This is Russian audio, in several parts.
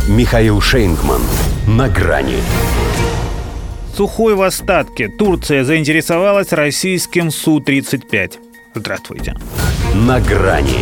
Михаил Шейнгман. На грани. Сухой в остатке. Турция заинтересовалась российским Су-35. Здравствуйте. На грани.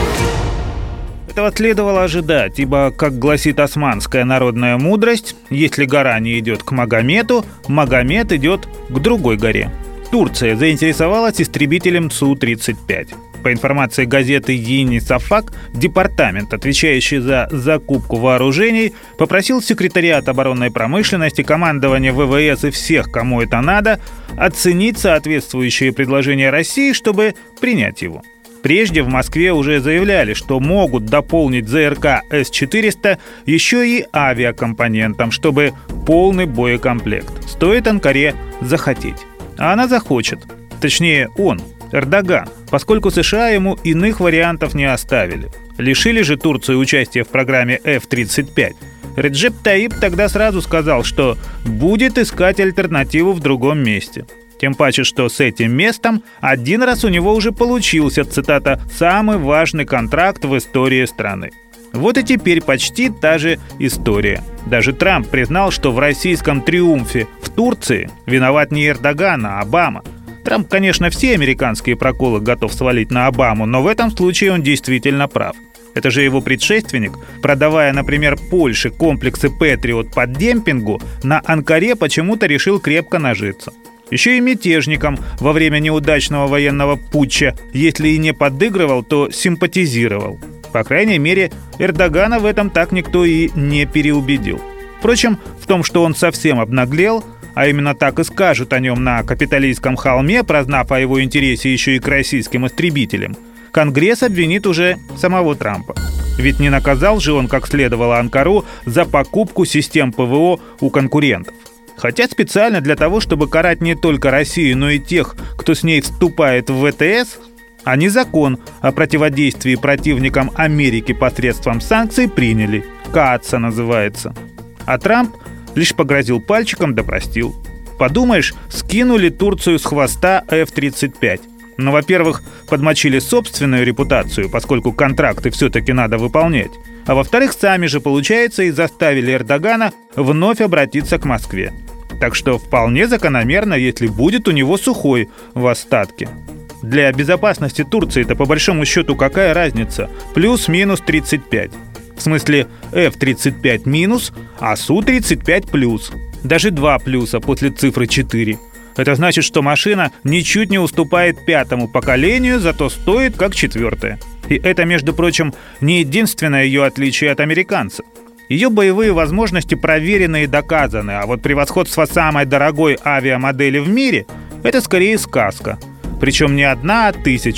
Этого следовало ожидать, ибо, как гласит османская народная мудрость, если гора не идет к Магомету, Магомет идет к другой горе. Турция заинтересовалась истребителем Су-35. По информации газеты «Ени Сафак», департамент, отвечающий за закупку вооружений, попросил секретариат оборонной промышленности, командование ВВС и всех, кому это надо, оценить соответствующие предложения России, чтобы принять его. Прежде в Москве уже заявляли, что могут дополнить ЗРК С-400 еще и авиакомпонентом, чтобы полный боекомплект. Стоит Анкаре захотеть. А она захочет. Точнее, он, Эрдоган, поскольку США ему иных вариантов не оставили. Лишили же Турцию участия в программе F-35. Реджеп Таип тогда сразу сказал, что будет искать альтернативу в другом месте. Тем паче, что с этим местом один раз у него уже получился, цитата, «самый важный контракт в истории страны». Вот и теперь почти та же история. Даже Трамп признал, что в российском триумфе в Турции виноват не Эрдоган, а Обама. Трамп, конечно, все американские проколы готов свалить на Обаму, но в этом случае он действительно прав. Это же его предшественник, продавая, например, Польше комплексы «Патриот» по демпингу, на Анкаре почему-то решил крепко нажиться. Еще и мятежникам во время неудачного военного путча, если и не подыгрывал, то симпатизировал. По крайней мере, Эрдогана в этом так никто и не переубедил. Впрочем, в том, что он совсем обнаглел, а именно так и скажут о нем на Капитолийском холме, прознав о его интересе еще и к российским истребителям, Конгресс обвинит уже самого Трампа. Ведь не наказал же он, как следовало, Анкару за покупку систем ПВО у конкурентов. Хотя специально для того, чтобы карать не только Россию, но и тех, кто с ней вступает в ВТС, они закон о противодействии противникам Америки посредством санкций приняли. КААТСа называется. А Трамп лишь погрозил пальчиком да простил. Подумаешь, скинули Турцию с хвоста F-35. Но, во-первых, подмочили собственную репутацию, поскольку контракты все-таки надо выполнять. А во-вторых, сами же, получается, и заставили Эрдогана вновь обратиться к Москве. Так что вполне закономерно, если будет у него сухой в остатке. Для безопасности Турции-то по большому счету какая разница? Плюс-минус 35. В смысле F-35 минус, а Су-35 плюс. Даже 2 плюса после цифры 4. Это значит, что машина ничуть не уступает 5-му поколению, зато стоит как 4-е. И это, между прочим, не единственное ее отличие от американцев. Ее боевые возможности проверены и доказаны, а вот превосходство самой дорогой авиамодели в мире – это скорее сказка. Причем не одна, а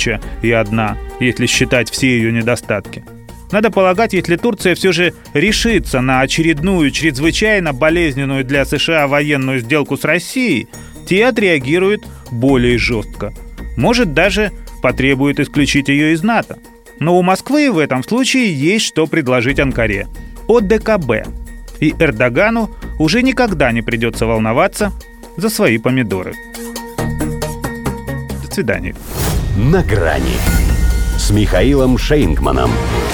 1001, если считать все ее недостатки. Надо полагать, если Турция все же решится на очередную чрезвычайно болезненную для США военную сделку с Россией, те отреагируют более жестко. Может, даже потребует исключить ее из НАТО. Но у Москвы в этом случае есть что предложить Анкаре. ОДКБ. И Эрдогану уже никогда не придется волноваться за свои помидоры. До свидания. На грани с Михаилом Шейнгманом.